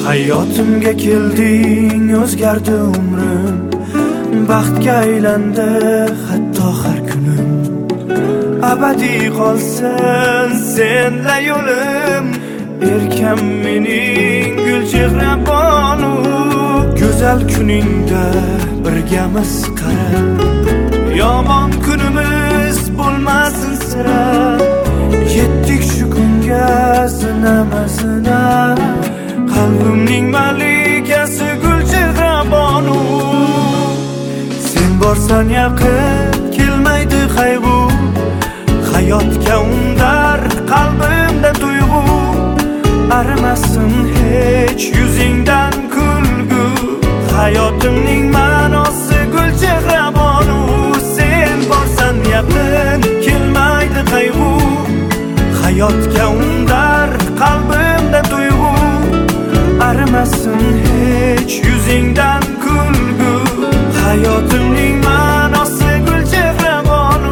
Hayotimga kelding, o'zgardi umrim, baxtga aylandi hatto har kunim. Abadiy qolsin senla yo'lim, erkam mening gul chehra bonu. Go'zal kuningda birgamiz qara, yomon kunimiz bo'lmasin sira. Yetdik shu kunga sinama-sina, qalbimning malikasi gul chehra bonu. Sen borsan yaqin kelmaydi qayg'u, hayotga undar qalbimda tuyg'u. Arimasin hech yuzingdan kulgu, hayotimning ma'nosi gul chehra bonu. Sen borsan yaqin kelmaydi qayg'u, hayotga undar qalbimda tuyg'u. Arimasin hech yuzingdan kulgu, hayotimning ma'nosi gul chehra bonu.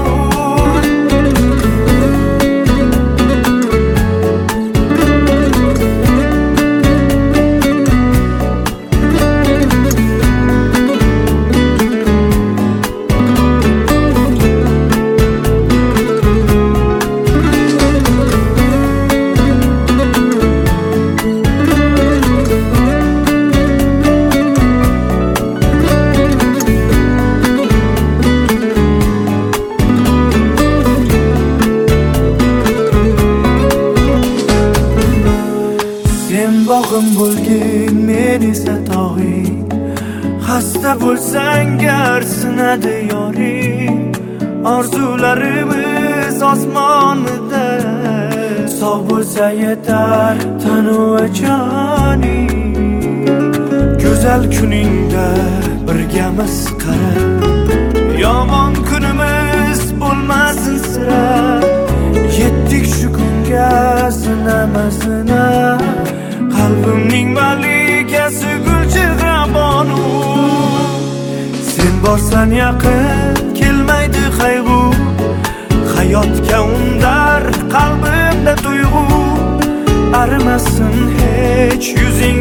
Bog'im bo'lgin, men esa tog'ing. Xasta bo'lsang gar sinadi yoring. Orzularimiz osmonida, sog' bo'lsa yetar tanu va joning. Go'zal kuningda birgamiz qara, yomon kunimiz bo'lmasin sira. Yetdik shu kunga sinama-sina, qalbimning malikasi gul chehra bonu. Sen borsan yaqin kelmaydi qayg'u, hayotga undar qalbimda tuyg'u. Arimasin hech yuzing